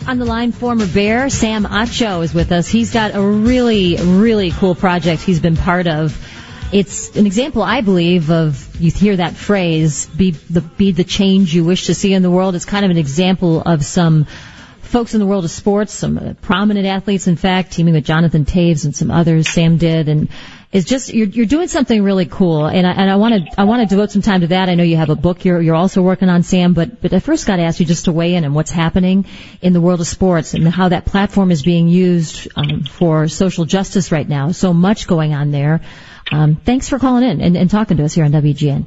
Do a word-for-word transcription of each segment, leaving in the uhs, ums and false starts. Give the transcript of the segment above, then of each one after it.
On the line, former Bear Sam Acho is with us. He's got a really, really cool project he's been part of. It's an example, I believe, of, you hear that phrase, be the, be the change you wish to see in the world. It's kind of an example of some folks in the world of sports, some prominent athletes, in fact, teaming with Jonathan Taves and some others Sam did, and it's just, you're, you're doing something really cool, and I, and I want to, I want to devote some time to that. I know you have a book you're, you're also working on, Sam, but, but I first got to ask you just to weigh in on what's happening in the world of sports and how that platform is being used um, for social justice right now. So much going on there. Um, thanks for calling in and, and talking to us here on W G N.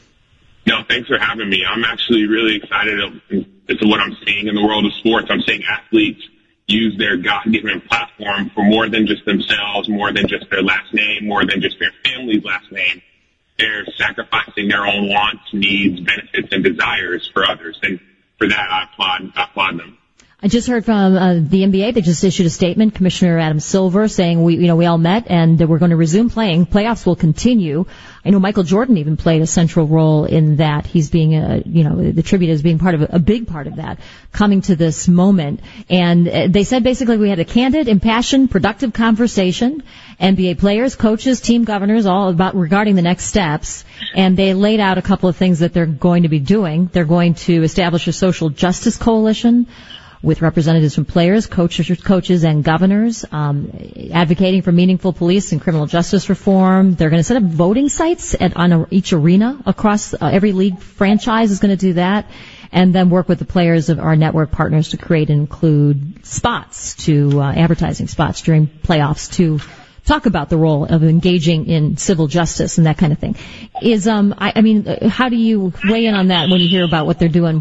No, thanks for having me. I'm actually really excited as to what I'm seeing in the world of sports. I'm seeing athletes use their God-given platform for more than just themselves, more than just their last name, more than just their family's last name. They're sacrificing their own wants, needs, benefits, and desires for others. And for that, I applaud, I applaud them. I just heard from uh, the N B A. They just issued a statement, Commissioner Adam Silver, saying we, you know, we all met and we're going to resume playing. Playoffs will continue. I know Michael Jordan even played a central role in that. He's being, a, you know, the tribute is being part of a, a big part of that, coming to this moment. And uh, they said basically we had a candid, impassioned, productive conversation. N B A players, coaches, team governors, all about regarding the next steps. And they laid out a couple of things that they're going to be doing. They're going to establish a social justice coalition with representatives from players, coaches, coaches and governors, um, advocating for meaningful police and criminal justice reform. They're going to set up voting sites at, on a, each arena across uh, every league franchise is going to do that, and then work with the players of our network partners to create and include spots to uh, advertising spots during playoffs to talk about the role of engaging in civil justice and that kind of thing. Is um, I, I mean, how do you weigh in on that when you hear about what they're doing?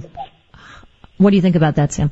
What do you think about that, Sam?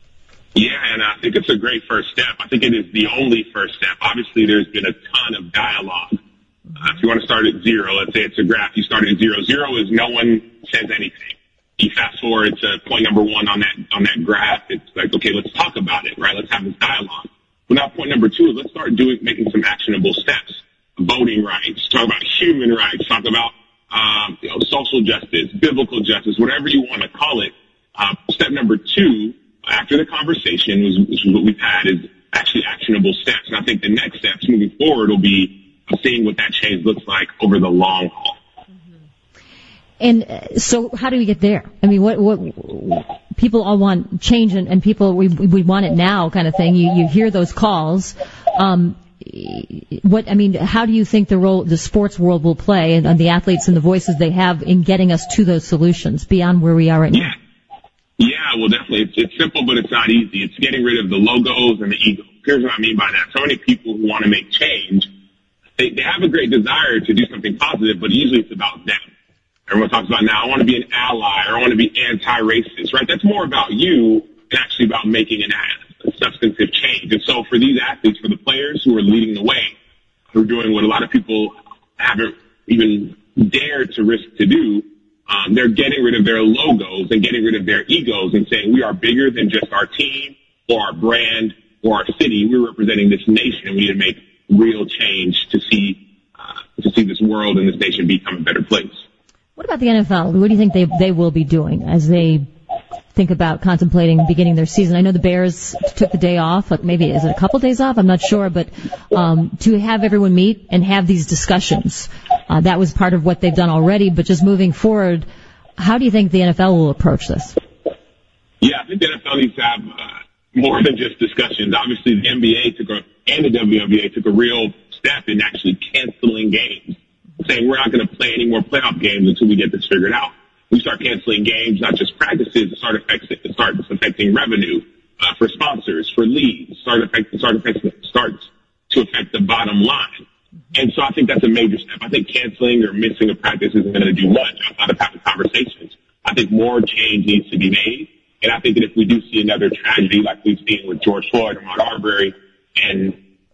Yeah, and I think it's a great first step. I think it is the only first step. Obviously, there's been a ton of dialogue. Uh, if you want to start at zero, let's say it's a graph, you start at zero. Zero is no one says anything. You fast forward to point number one on that on that graph. It's like, okay, let's talk about it, right? Let's have this dialogue. Well, now point number two is let's start doing making some actionable steps. Voting rights, talk about human rights, talk about um, you know, social justice, biblical justice, whatever you want to call it. Uh, step number two, after the conversation, which is what we've had, is actually actionable steps. And I think the next steps moving forward will be seeing what that change looks like over the long haul. Mm-hmm. And uh, so how do we get there? I mean, what, what, people all want change and, and people, we, we want it now kind of thing. You, you hear those calls. Um, what, I mean, how do you think the role the sports world will play and, and the athletes and the voices they have in getting us to those solutions beyond where we are right now? Yeah. Yeah, well, definitely. It's, it's simple, but it's not easy. It's getting rid of the logos and the ego. Here's what I mean by that. So many people who want to make change, they, they have a great desire to do something positive, but usually it's about them. Everyone talks about now, I want to be an ally, or I want to be anti-racist, right? That's more about you than actually about making an a substantive change. And so for these athletes, for the players who are leading the way, who are doing what a lot of people haven't even dared to risk to do, Um, they're getting rid of their logos and getting rid of their egos and saying we are bigger than just our team or our brand or our city. We're representing this nation, and we need to make real change to see uh, to see this world and this nation become a better place. What about the N F L? What do you think they they will be doing as they think about contemplating beginning their season? I know the Bears took the day off. Maybe is it a couple days off? I'm not sure, but um, to have everyone meet and have these discussions. Uh, that was part of what they've done already, but just moving forward, how do you think the N F L will approach this? Yeah, I think the N F L needs to have uh, more than just discussions. Obviously, the N B A took a, and the W N B A took a real step in actually canceling games, saying we're not going to play any more playoff games until we get this figured out. We start canceling games, not just practices, it starts affecting, it starts affecting revenue uh, for sponsors, for leagues, start affecting, start affecting, starts to affect the bottom line. And so I think that's a major step. I think canceling or missing a practice isn't going to do much outside of having conversations. I think more change needs to be made. And I think that if we do see another tragedy like we've seen with George Floyd or Ahmaud Arbery and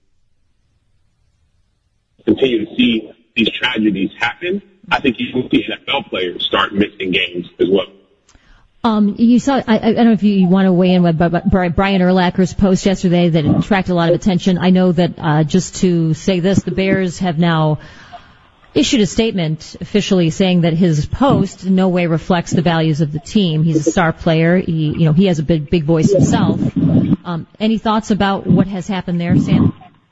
continue to see these tragedies happen, I think you will see N F L players start missing games as well. Um, you saw, I, I don't know if you, you want to weigh in with Brian Urlacher's post yesterday that attracted a lot of attention. I know that, uh, just to say this, the Bears have now issued a statement officially saying that his post in no way reflects the values of the team. He's a star player. He, you know, he has a big, big voice himself. Um, any thoughts about what has happened there, Sam?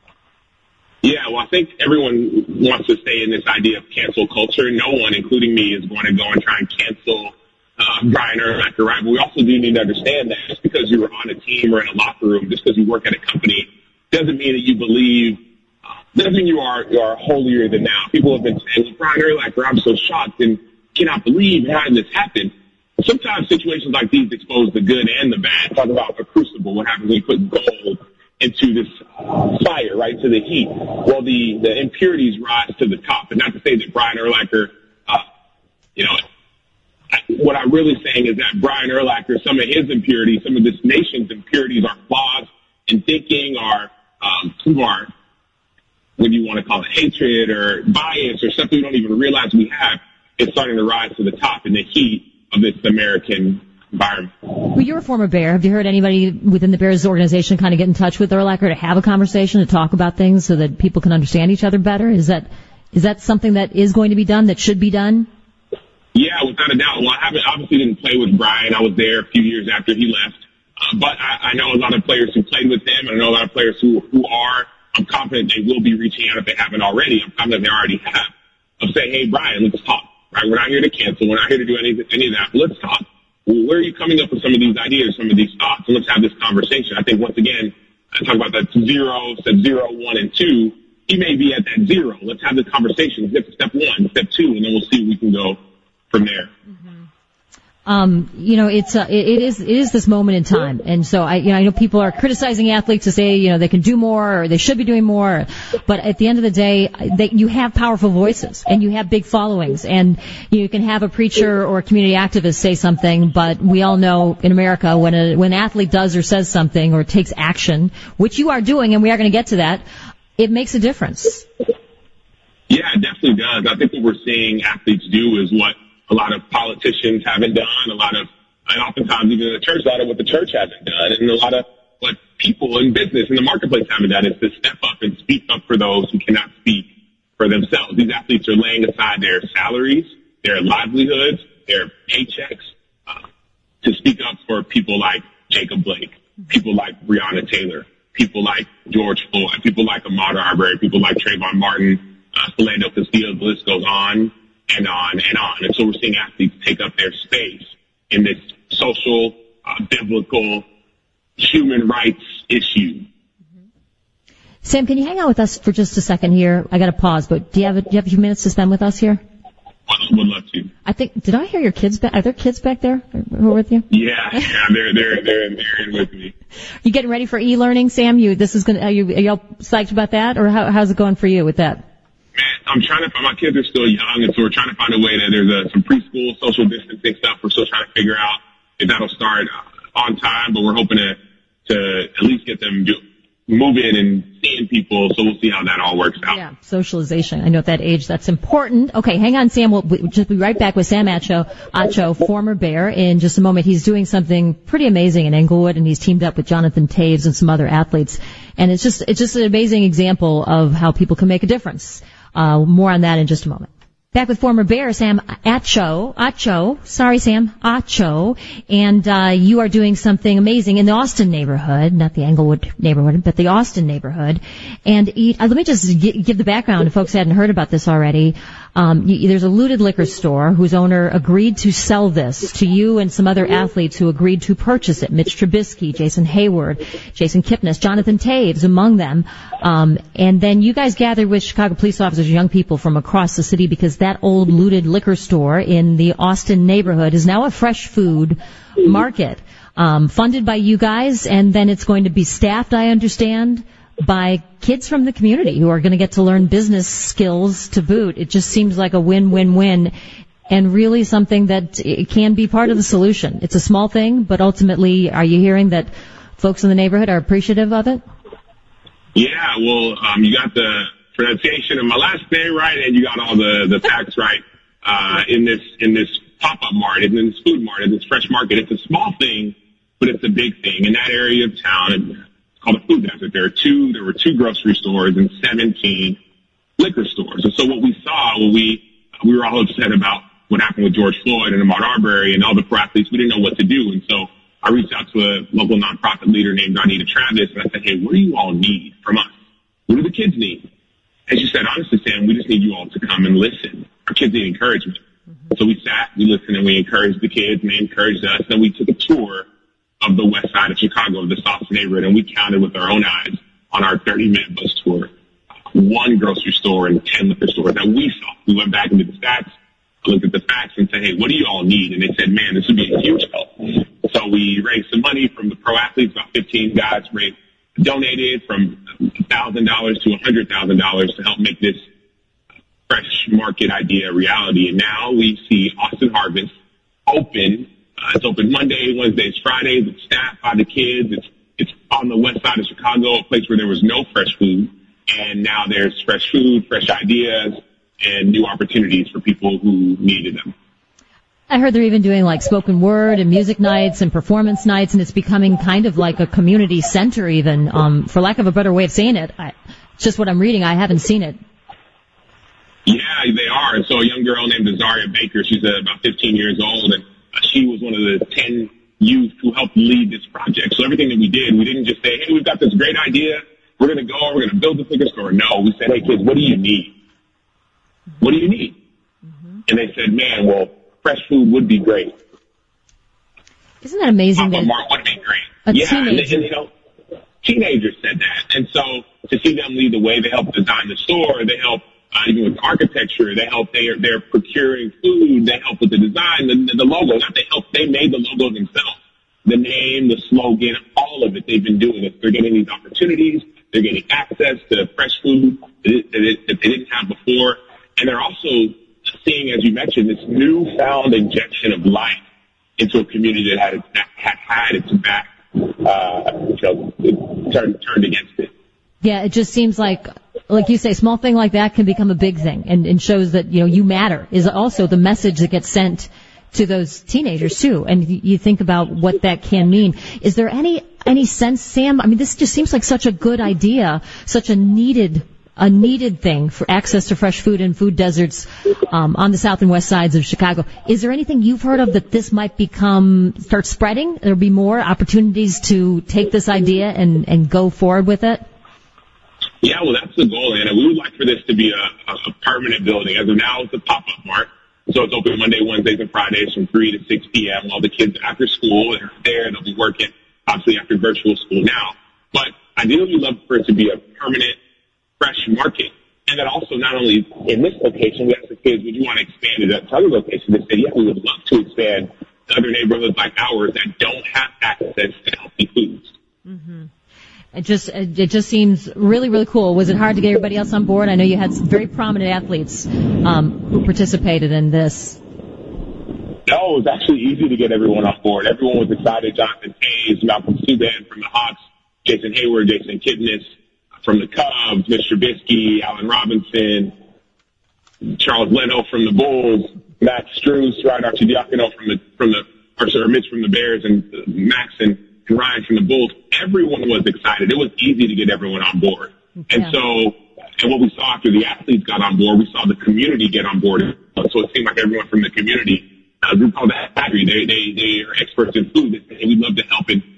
Yeah, well, I think everyone wants to stay in this idea of cancel culture. No one, including me, is going to go and try and cancel uh, Brian Urlacher, right? But we also do need to understand that just because you were on a team or in a locker room, just because you work at a company, doesn't mean that you believe, uh, doesn't mean you are, you are holier than thou. People have been saying, well, Brian Urlacher, I'm so shocked and cannot believe how did this happen. Sometimes situations like these expose the good and the bad. Talk about a crucible, what happens when you put gold into this fire, right, to the heat. Well, the, the impurities rise to the top. And not to say that Brian Urlacher, uh, you know, what I'm really saying is that Brian Urlacher, some of his impurities, some of this nation's impurities are flaws in thinking, are um, some of our, what do you want to call it, hatred or bias or something we don't even realize we have, is starting to rise to the top in the heat of this American environment. Well, you're a former Bear. Have you heard anybody within the Bears organization kind of get in touch with Urlacher to have a conversation, to talk about things so that people can understand each other better? Is that is that something that is going to be done, that should be done? Yeah, without a doubt. Well, I haven't, obviously didn't play with Brian. I was there a few years after he left. Uh, but I, I know a lot of players who played with him, and I know a lot of players who, who are. I'm confident they will be reaching out if they haven't already. I'm confident they already have. Of saying, hey, Brian, let's talk. Right? We're not here to cancel. We're not here to do any, any of that. But let's talk. Well, where are you coming up with some of these ideas, some of these thoughts? And let's have this conversation. I think, once again, I talk about that zero, step zero, one, and two. He may be at that zero. Let's have the conversation. Step, step one, step two, and then we'll see where we can go from there. Mm-hmm. Um, you know, it's uh, it, it is it is this moment in time, and so I, you know, I know people are criticizing athletes to say, you know, they can do more or they should be doing more, but at the end of the day, they, you have powerful voices and you have big followings, and you can have a preacher or a community activist say something, but we all know in America when a when an athlete does or says something or takes action, which you are doing, and we are going to get to that, it makes a difference. Yeah, it definitely does. I think what we're seeing athletes do is what a lot of politicians haven't done, a lot of, and oftentimes even in the church, a lot of what the church hasn't done, and a lot of what people in business, in the marketplace haven't done, is to step up and speak up for those who cannot speak for themselves. These athletes are laying aside their salaries, their livelihoods, their paychecks, uh, to speak up for people like Jacob Blake, people like Breonna Taylor, people like George Floyd, people like Ahmaud Arbery, people like Trayvon Martin, uh, Philando Castillo, the list goes on and on and on. And so we're seeing athletes take up their space in this social, uh, biblical, human rights issue. Sam, can you hang out with us for just a second here? I got to pause, but do you have a, do you have a few minutes to spend with us here? Would, would love to. I think, did I hear your kids back? Are there kids back there who are with you? Yeah, yeah, they're, they're, they're, they're in with me. You getting ready for e-learning, Sam? You, this is gonna, are you, are y'all psyched about that? Or how, how's it going for you with that? Man, I'm trying to find, my kids are still young, and so we're trying to find a way that there's a, some preschool social distancing stuff. We're still trying to figure out if that'll start on time, but we're hoping to, to at least get them do, move in and seeing people, so we'll see how that all works out. Yeah, socialization. I know at that age that's important. Okay, hang on, Sam. We'll, we'll just be right back with Sam Acho, Acho, former Bear, in just a moment. He's doing something pretty amazing in Englewood, and he's teamed up with Jonathan Taves and some other athletes. And it's just, it's just an amazing example of how people can make a difference. Uh, more on that in just a moment. Back with former Bear, Sam Acho, Acho, sorry Sam, Acho, and uh, you are doing something amazing in the Austin neighborhood, not the Englewood neighborhood, but the Austin neighborhood. And uh, let me just g- give the background if folks hadn't heard about this already. Um, y- there's a looted liquor store whose owner agreed to sell this to you and some other athletes who agreed to purchase it. Mitch Trubisky, Jason Hayward, Jason Kipnis, Jonathan Taves among them. Um, and then you guys gathered with Chicago police officers, young people from across the city, because that old looted liquor store in the Austin neighborhood is now a fresh food market, um, funded by you guys, and then it's going to be staffed, I understand, by kids from the community who are going to get to learn business skills to boot. It just seems like a win-win-win, and really something that it can be part of the solution. It's a small thing, but ultimately, are you hearing that folks in the neighborhood are appreciative of it? Yeah, well, um, you got the pronunciation of my last name right, and you got all the, the facts right, uh, in this, in this pop-up mart, in this food mart, in this fresh market. It's a small thing, but it's a big thing. In that area of town, it's called a food desert. There are two, there were two grocery stores and seventeen liquor stores. And so what we saw, when we, we were all upset about what happened with George Floyd and Ahmaud Arbery and all the pro athletes, we didn't know what to do. And so I reached out to a local nonprofit leader named Donita Travis, and I said, hey, what do you all need from us? What do the kids need? And she said, honestly, Sam, we just need you all to come and listen. Our kids need encouragement. Mm-hmm. So we sat, we listened, and we encouraged the kids, and they encouraged us. Then we took a tour of the west side of Chicago, of the soft neighborhood, and we counted with our own eyes on our thirty-minute bus tour one grocery store and ten liquor stores that we saw. We went back into the stats, looked at the facts, and said, hey, what do you all need? And they said, man, this would be a huge help. So we raised some money from the pro athletes, about fifteen guys raised, donated from one thousand dollars to one hundred thousand dollars to help make this fresh market idea a reality. And now we see Austin Harvest open. Uh, it's open Monday, Wednesdays, Fridays. It's staffed by the kids. It's, it's on the west side of Chicago, a place where there was no fresh food. And now there's fresh food, fresh ideas, and new opportunities for people who needed them. I heard they're even doing like spoken word and music nights and performance nights, and it's becoming kind of like a community center even, um, for lack of a better way of saying it. I, it's just what I'm reading. I haven't seen it. Yeah, they are. And so a young girl named Azaria Baker, she's uh, about fifteen years old, and uh, she was one of the ten youth who helped lead this project. So everything that we did, we didn't just say, hey, we've got this great idea. We're going to go, we're going to build this liquor store. No, we said, hey, kids, what do you need? What do you need? Mm-hmm. And they said, man, well, fresh food would be great. Isn't that amazing? Papa that Mart would be great. A yeah, teenager. And, and, you know, teenagers said that. And so to see them lead the way, they help design the store, they help uh, even with architecture, they help, they are, they're procuring food, they help with the design, the, the, the logo. Not they help, they made the logo themselves. The name, the slogan, all of it, they've been doing it. They're getting these opportunities. They're getting access to fresh food that they didn't have before. And they're also seeing, as you mentioned, this newfound injection of life into a community that had, that had, had its back, uh, you know, turned, turned against it. Yeah, it just seems like, like you say, small thing like that can become a big thing and, and shows that, you know, you matter is also the message that gets sent to those teenagers too. And you think about what that can mean. Is there any, any sense, Sam? I mean, this just seems like such a good idea, such a needed, a needed thing for access to fresh food and food deserts, um, on the south and west sides of Chicago. Is there anything you've heard of that this might become, start spreading? There'll be more opportunities to take this idea and, and go forward with it? Yeah, well, that's the goal, Anna. We would like for this to be a, a, a permanent building. As of now, it's a pop-up mart. So it's open Monday, Wednesdays, and Fridays from three to six p.m. While the kids after school are there, they'll be working, obviously, after virtual school now. But ideally, we'd love for it to be a permanent, fresh market. And then also, not only in this location, we asked the kids, would you want to expand it to other locations? They said, yeah, we would love to expand to other neighborhoods like ours that don't have access to healthy foods. Mm-hmm. It just, it just seems really, really cool. Was it hard to get everybody else on board? I know you had some very prominent athletes, um, who participated in this. No, it was actually easy to get everyone on board. Everyone was excited. Jonathan Hayes, Malcolm Subban from the Hawks, Jason Hayward, Jason Kipnis from the Cubs, Mitch Trubisky, Allen Robinson, Charles Leno from the Bulls, Max Strus, Ryan Arcidiacono from the, from the, or sorry, Mitch from the Bears, and uh, Max and and Ryan from the Bulls. Everyone was excited. It was easy to get everyone on board. Yeah. And so, and what we saw after the athletes got on board, we saw the community get on board. So it seemed like everyone from the community, a group called the Hattery, they, they, they are experts in food, and we'd love to help in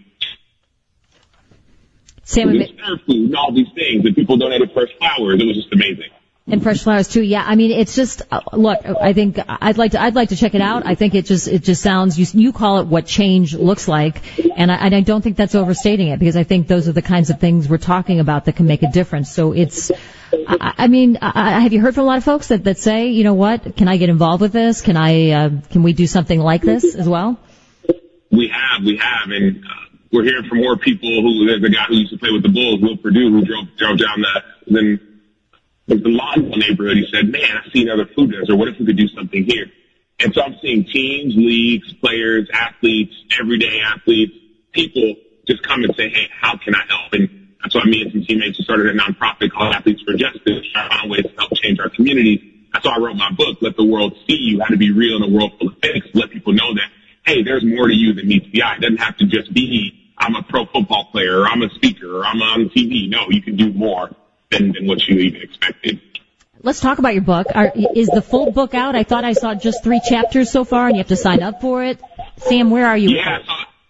Sam, serve food and all these things. And people donated fresh flowers. It was just amazing. And fresh flowers too. Yeah, I mean, it's just uh, look. I think I'd like to. I'd like to check it out. I think it just. It just sounds. You, you call it what change looks like, and I, and I don't think that's overstating it because I think those are the kinds of things we're talking about that can make a difference. So it's. I, I mean, I, have you heard from a lot of folks that that say, you know what? Can I get involved with this? Can I? Uh, can we do something like this as well? We have. We have, and uh, we're hearing from more people. Who there's a guy who used to play with the Bulls, Will Purdue, who drove drove down the then. The London neighborhood, he said, man, I see another food desert. What if we could do something here? And so I'm seeing teams, leagues, players, athletes, everyday athletes, people just come and say, hey, how can I help? And that's why me and some teammates started a nonprofit called Athletes for Justice, trying to find ways to help change our communities. That's why I wrote my book, Let the World See You, How to Be Real in a World Full of Fakes, let people know that, hey, there's more to you than meets the eye. It doesn't have to just be, I'm a pro football player, or I'm a speaker, or I'm on T V. No, you can do more. Than, than what you even expected. Let's talk about your book. Are, is the full book out? I thought I saw just three chapters so far, and you have to sign up for it. Sam, where are you? Yeah, so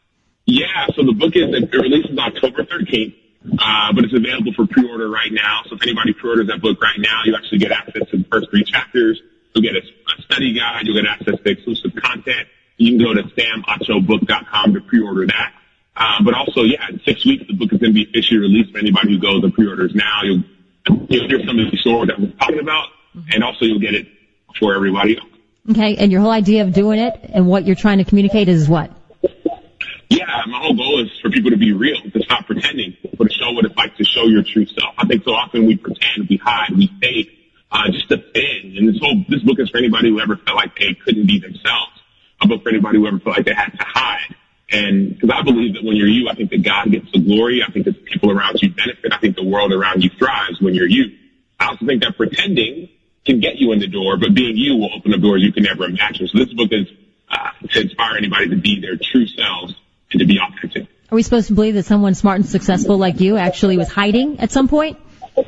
Yeah, so the book is, it releases October thirteenth, uh, but it's available for pre-order right now. So if anybody pre-orders that book right now, you actually get access to the first three chapters. You'll get a, a study guide. You'll get access to exclusive content. You can go to sam acho book dot com to pre-order that. Uh, but also, yeah, in six weeks, the book is going to be officially released for anybody who goes and pre-orders now. You'll, you'll hear some of the stories that we're talking about, and also you'll get it before everybody else. Okay, and your whole idea of doing it and what you're trying to communicate is what? Yeah, my whole goal is for people to be real, to stop pretending, but to show what it's like to show your true self. I think so often we pretend, we hide, we fake, uh, just to fit in. And this whole, this book is for anybody who ever felt like they couldn't be themselves. A book for anybody who ever felt like they had to hide. And because I believe that when you're you, I think that God gets the glory. I think that the people around you benefit. I think the world around you thrives when you're you. I also think that pretending can get you in the door, but being you will open up doors you can never imagine. So this book is uh, to inspire anybody to be their true selves and to be authentic. Are we supposed to believe that someone smart and successful like you actually was hiding at some point?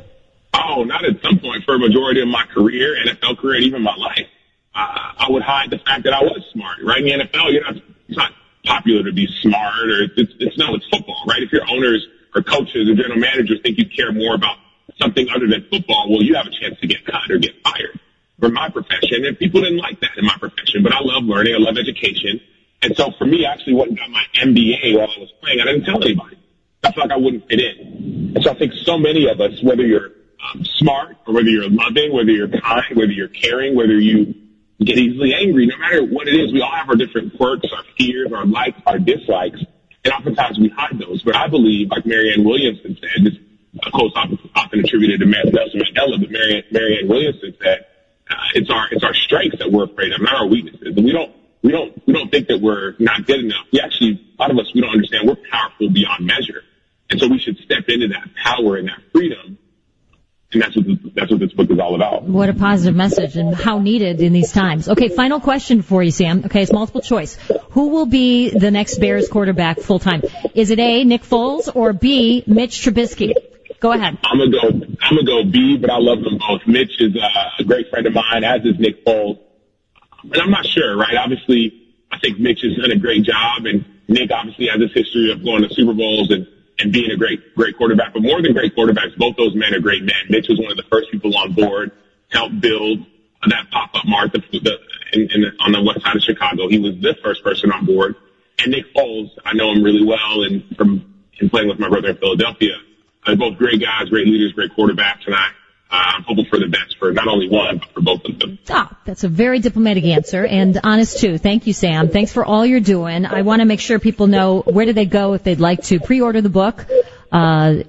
Oh, not at some point. For a majority of my career, N F L career, and even my life, uh, I would hide the fact that I was smart. Right in the N F L, you're not, it's not popular to be smart, or it's, it's, it's no, it's football, right? If your owners or coaches or general managers think you care more about something other than football, well, you have a chance to get cut or get fired. For my profession, and people didn't like that in my profession, but I love learning, I love education. And so for me, I actually went and got my M B A while I was playing. I didn't tell anybody. I felt like I wouldn't fit in. And so I think so many of us, whether you're um, smart or whether you're loving, whether you're kind, whether you're caring, whether you get easily angry, no matter what it is, we all have our different quirks, our fears, our likes, our dislikes. And oftentimes we hide those. But I believe, like Marianne Williamson said, this a quote often, often attributed to Nelson Mandela, but Marianne, Marianne Williamson said, uh, it's our, it's our strengths that we're afraid of, not our weaknesses. And we don't, We don't, we don't think that we're not good enough. We actually, a lot of us, we don't understand we're powerful beyond measure. And so we should step into that power and that freedom. And that's what, this, that's what this book is all about. What a positive message and how needed in these times. Okay, final question for you, Sam. Okay, it's multiple choice. Who will be the next Bears quarterback full time? Is it A, Nick Foles, or B, Mitch Trubisky? Go ahead. I'm gonna go, I'm gonna go B, but I love them both. Mitch is uh, a great friend of mine, as is Nick Foles. And I'm not sure, right? Obviously, I think Mitch has done a great job, and Nick obviously has this history of going to Super Bowls and, and being a great, great quarterback. But more than great quarterbacks, both those men are great men. Mitch was one of the first people on board to help build that pop-up mart the, the, in, in the, on the west side of Chicago. He was the first person on board. And Nick Foles, I know him really well, and from in playing with my brother in Philadelphia. They're both great guys, great leaders, great quarterbacks, and I, Uh, I'm hoping for the best for not only one, but for both of them. Ah, that's a very diplomatic answer and honest too. Thank you, Sam. Thanks for all you're doing. I want to make sure people know where do they go if they'd like to pre-order the book. Uh,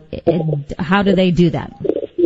how do they do that?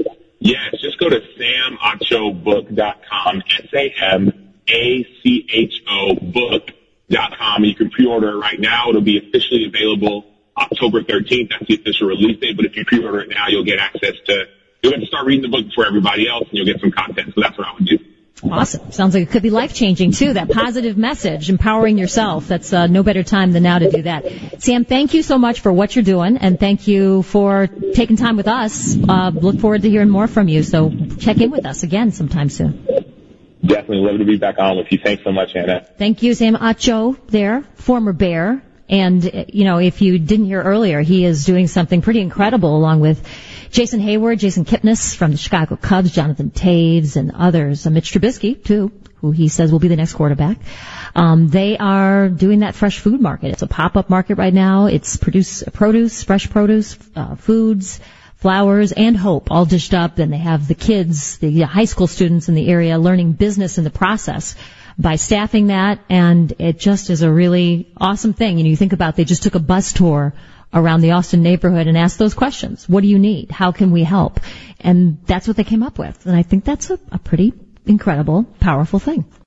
Yes, just go to sam acho book dot com, S A M A C H O book dot com. You can pre-order it right now. It'll be officially available October thirteenth. That's the official release date. But if you pre-order it now, you'll get access to You'll get to start reading the book before everybody else, and you'll get some content. So that's what I would do. Awesome. Sounds like it could be life-changing, too. That positive message, empowering yourself. That's uh, no better time than now to do that. Sam, thank you so much for what you're doing, and thank you for taking time with us. Uh, look forward to hearing more from you. So check in with us again sometime soon. Definitely love to be back on with you. Thanks so much, Anna. Thank you, Sam Acho there, former Bear. And, you know, if you didn't hear earlier, he is doing something pretty incredible along with Jason Hayward, Jason Kipnis from the Chicago Cubs, Jonathan Taves, and others. Uh, Mitch Trubisky, too, who he says will be the next quarterback. Um, they are doing that fresh food market. It's a pop-up market right now. It's produce, produce, fresh produce, uh, foods, flowers, and hope all dished up. And they have the kids, the high school students in the area learning business in the process by staffing that. And it just is a really awesome thing. You know, you think about they just took a bus tour around the Austin neighborhood and asked those questions. What do you need? How can we help? And that's what they came up with. And I think that's a, a pretty incredible, powerful thing.